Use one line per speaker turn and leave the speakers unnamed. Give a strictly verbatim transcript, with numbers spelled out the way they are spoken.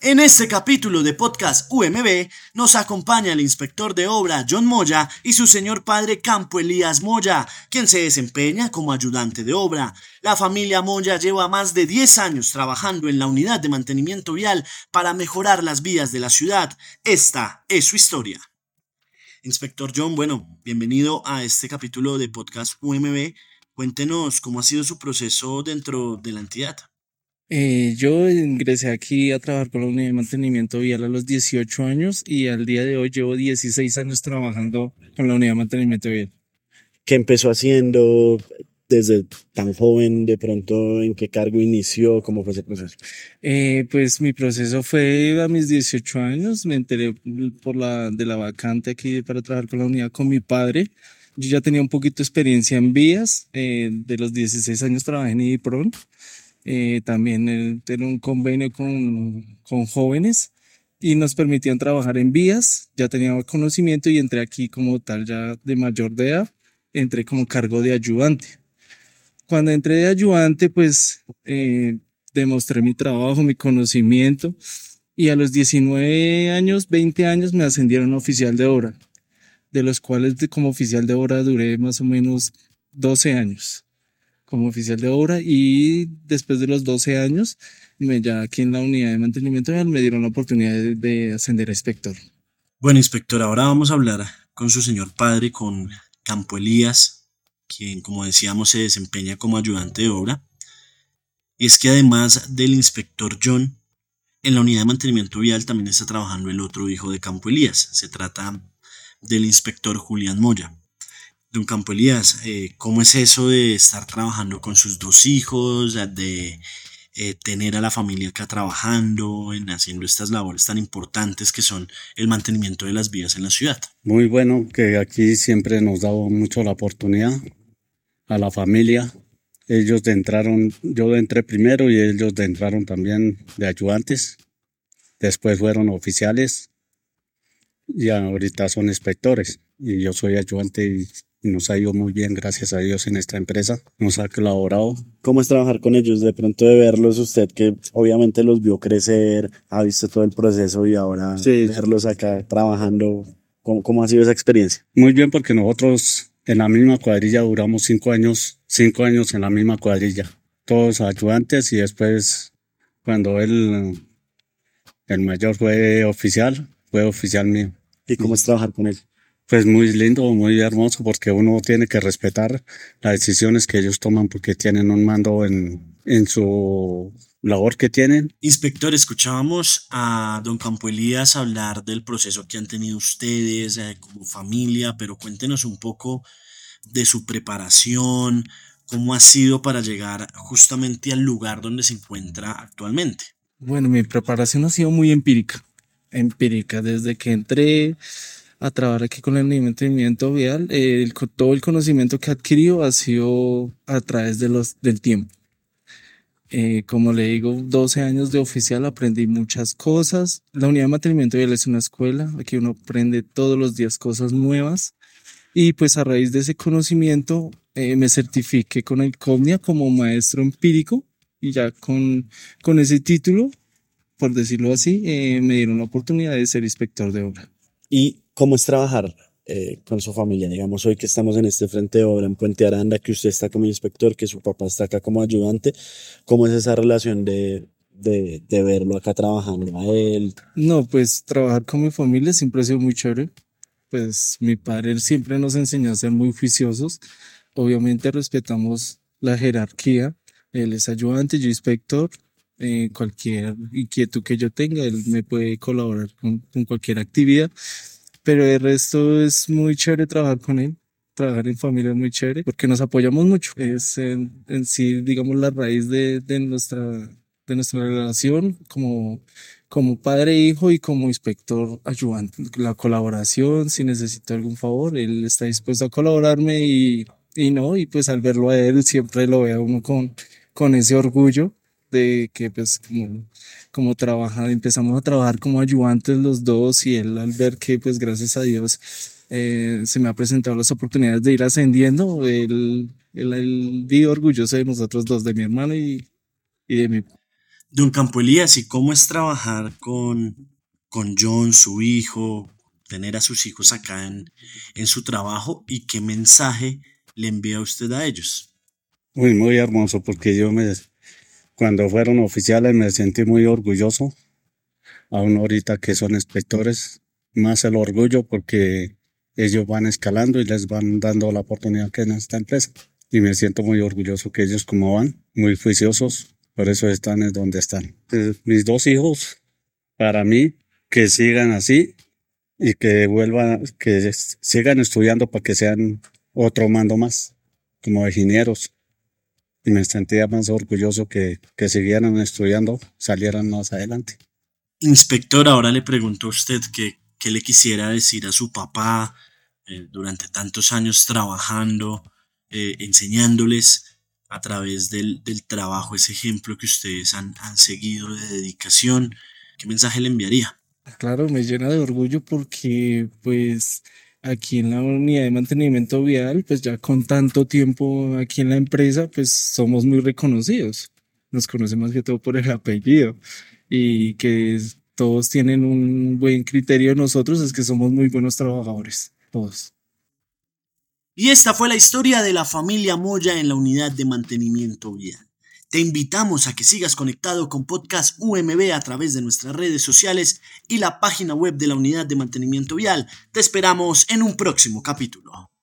En este capítulo de Podcast U M B nos acompaña el inspector de obra John Moya y su señor padre Campo Elías Moya, quien se desempeña como ayudante de obra. La familia Moya lleva más de diez años trabajando en la unidad de mantenimiento vial para mejorar las vías de la ciudad. Esta es su historia. Inspector John, bueno, bienvenido a este capítulo de Podcast U M B. Cuéntenos cómo ha sido su proceso dentro de la entidad.
Eh, yo ingresé aquí a trabajar con la unidad de mantenimiento vial a los dieciocho años y al día de hoy llevo dieciséis años trabajando con la unidad de mantenimiento vial.
¿Qué empezó haciendo desde tan joven? De pronto, ¿en qué cargo inició? ¿Cómo fue ese proceso?
Eh, pues mi proceso fue a mis dieciocho años, me enteré por la, de la vacante aquí para trabajar con la unidad con mi padre. Yo ya tenía un poquito de experiencia en vías, eh, de los dieciséis años trabajé en IDIPRON. Eh, también el, tener un convenio con, con jóvenes y nos permitían trabajar en vías. Ya tenía conocimiento y entré aquí como tal ya de mayor de edad, entré como cargo de ayudante. Cuando entré de ayudante, pues eh, demostré mi trabajo, mi conocimiento y a los diecinueve años, veinte años me ascendieron a oficial de obra, de los cuales de, como oficial de obra duré más o menos doce años como oficial de obra y después de los doce años, me, ya aquí en la unidad de mantenimiento vial me dieron la oportunidad de, de ascender a inspector.
Bueno, inspector, ahora vamos a hablar con su señor padre, con Campo Elías, quien, como decíamos, se desempeña como ayudante de obra. Y es que además del inspector John, en la unidad de mantenimiento vial también está trabajando el otro hijo de Campo Elías. Se trata del inspector Julián Moya. Don Campo Elías, eh, ¿cómo es eso de estar trabajando con sus dos hijos, de eh, tener a la familia acá trabajando, en haciendo estas labores tan importantes que son el mantenimiento de las vías en la ciudad?
Muy bueno que aquí siempre nos da mucho la oportunidad a la familia. Ellos entraron, yo entré primero y ellos entraron también de ayudantes. Después fueron oficiales y ahorita son inspectores. Y yo soy ayudante y nos ha ido muy bien, gracias a Dios, en esta empresa. Nos ha colaborado.
¿Cómo es trabajar con ellos? De pronto de verlos, usted que obviamente los vio crecer, ha visto todo el proceso y ahora sí, verlos acá trabajando, ¿cómo, cómo ha sido esa experiencia?
Muy bien, porque nosotros en la misma cuadrilla duramos cinco años, cinco años en la misma cuadrilla. Todos ayudantes y después cuando él, el mayor fue oficial, fue oficial mío.
¿Y cómo es trabajar con él?
Pues muy lindo, muy hermoso, porque uno tiene que respetar las decisiones que ellos toman porque tienen un mando en, en su labor que tienen.
Inspector, escuchábamos a don Campo Elías hablar del proceso que han tenido ustedes eh, como familia, pero cuéntenos un poco de su preparación, cómo ha sido para llegar justamente al lugar donde se encuentra actualmente.
Bueno, mi preparación ha sido muy empírica, empírica, desde que entré a trabajar aquí con el mantenimiento vial, eh, el, todo el conocimiento que he adquirido ha sido a través de los, del tiempo. Eh, como le digo, doce años de oficial, aprendí muchas cosas. La unidad de mantenimiento vial es una escuela, aquí uno aprende todos los días cosas nuevas y pues a raíz de ese conocimiento eh, me certifiqué con el COMNIA como maestro empírico y ya con, con ese título, por decirlo así, eh, me dieron la oportunidad de ser inspector de obra.
¿Y cómo es trabajar eh, con su familia? Digamos, hoy que estamos en este frente de obra en Puente Aranda, que usted está como inspector, que su papá está acá como ayudante, ¿cómo es esa relación de, de, de verlo acá trabajando a él?
No, pues trabajar con mi familia siempre ha sido muy chévere. Pues mi padre siempre nos enseñó a ser muy juiciosos. Obviamente respetamos la jerarquía. Él es ayudante, yo inspector. Eh, cualquier inquietud que yo tenga, él me puede colaborar con, con cualquier actividad. Pero el resto es muy chévere trabajar con él. Trabajar en familia es muy chévere porque nos apoyamos mucho. Es en, en sí, digamos, la raíz de, de nuestra, de nuestra relación como, como padre e hijo y como inspector ayudante. La colaboración, si necesito algún favor, él está dispuesto a colaborarme y, y no, y pues al verlo a él siempre lo veo uno con, con ese orgullo de que pues como, como trabaja, empezamos a trabajar como ayudantes los dos y él al ver que pues gracias a Dios eh, se me ha presentado las oportunidades de ir ascendiendo, él, él, él vive orgulloso de nosotros dos, de mi hermano y, y de mí.
Don Campo Elías, ¿y cómo es trabajar con, con John, su hijo, tener a sus hijos acá en, en su trabajo y qué mensaje le envía usted a ellos?
Muy, muy hermoso, porque yo me, cuando fueron oficiales me sentí muy orgulloso. Aún ahorita que son inspectores, más el orgullo porque ellos van escalando y les van dando la oportunidad que en esta empresa. Y me siento muy orgulloso que ellos como van, muy juiciosos, por eso están en donde están. Eh, Mis dos hijos, para mí, que sigan así y que vuelvan, que s- sigan estudiando para que sean otro mando más, como ingenieros. Y me sentía más orgulloso que, que siguieran estudiando, salieran más adelante.
Inspector, ahora le pregunto a usted qué, qué le quisiera decir a su papá eh, durante tantos años trabajando, eh, enseñándoles a través del, del trabajo, ese ejemplo que ustedes han, han seguido de dedicación. ¿Qué mensaje le enviaría?
Claro, me llena de orgullo porque pues aquí en la unidad de mantenimiento vial, pues ya con tanto tiempo aquí en la empresa, pues somos muy reconocidos. Nos conocen más que todo por el apellido y que es- todos tienen un buen criterio de nosotros, es que somos muy buenos trabajadores, todos.
Y esta fue la historia de la familia Moya en la unidad de mantenimiento vial. Te invitamos a que sigas conectado con Podcast U M B a través de nuestras redes sociales y la página web de la unidad de mantenimiento vial. Te esperamos en un próximo capítulo.